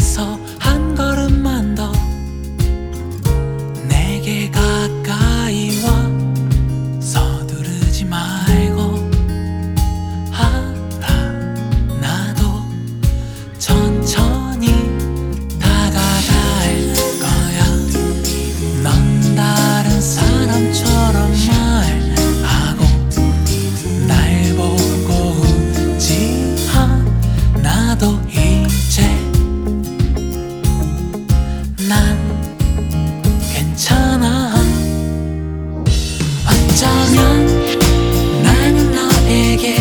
거기에서 한 걸음만 더 내게 가까이 와. 서두르지 말고 알아, 나도 천천히 다가갈 거야. 넌 다른 사람처럼 말하고 날 보고 웃지 않아도 이제 난 괜찮아. 어쩌면 나는 너에게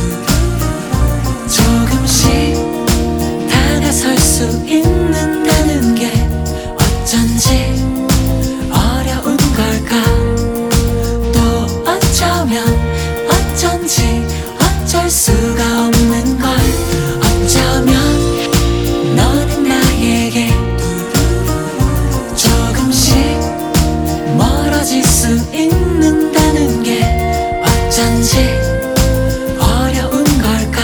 조금씩 다가설 수 있는다는 게 어쩐지 어려운 걸까. 또 어쩌면 어쩐지 어쩔 수가 없는 걸. 어쩌면 너는 나에게 조금씩 멀어질 수 있는다는 게 어쩐지 어려운 걸까.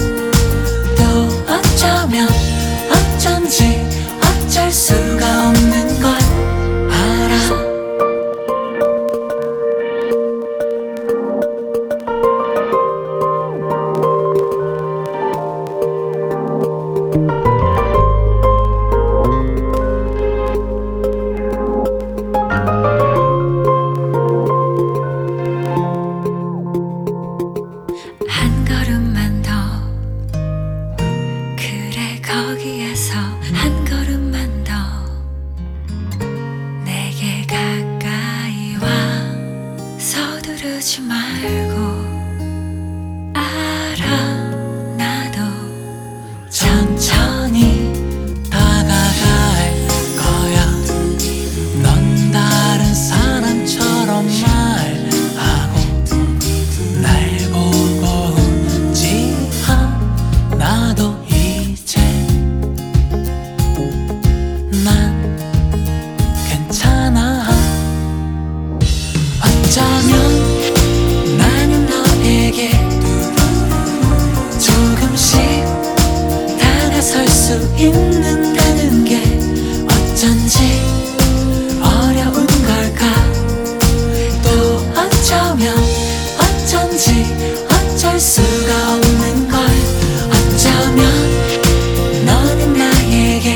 또 어쩌면 어쩐지 어쩔 수가 없는 걸 알아. 한 걸음만 더, 그래 거기에서 한 걸음만 더 내게 가까이 와. 서두르지 말고 알아, 나도 천천히 다가갈 거야. 넌 다른 사람처럼 말하고 날 보고 웃지 않아도 이제 난 괜찮아. 어쩌면 나는 너에게 조금씩 다가설 수 있는다는 게 어쩐지 어려운 걸까. 또 어쩌면 어쩐지 어쩔 수가 없는 걸. 어쩌면 너는 나에게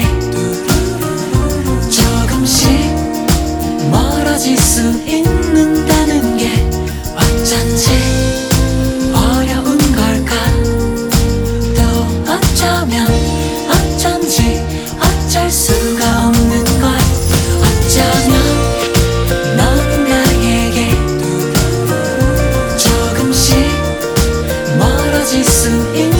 조금씩 멀어질 수 있는다는 게 어쩐지 어려운 걸까. 또 어쩌면 어쩐지 어쩔 수가 없는 걸. 어쩌면 너는 나에게 조금씩 멀어질 수 있는